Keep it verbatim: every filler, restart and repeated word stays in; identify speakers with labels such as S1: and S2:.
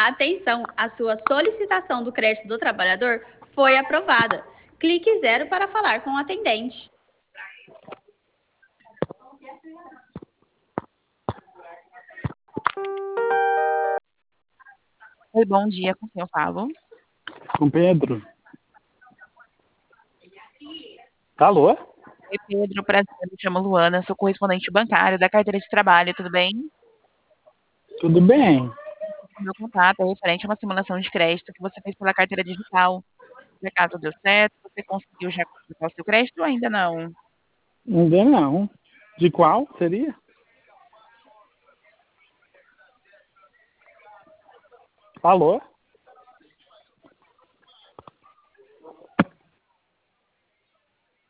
S1: Atenção, a sua solicitação do crédito do trabalhador foi aprovada. Clique zero para falar com o atendente.
S2: Oi, bom dia, com quem eu falo?
S3: Com Pedro. Alô?
S2: Oi, Pedro, prazer, me chamo Luana, sou correspondente bancária da carteira de trabalho, tudo bem?
S3: Tudo bem?
S2: Meu contato é referente a uma simulação de crédito que você fez pela carteira digital. Por acaso deu certo? Você conseguiu já completar o seu crédito ou ainda não?
S3: Ainda não. De qual seria? Alô?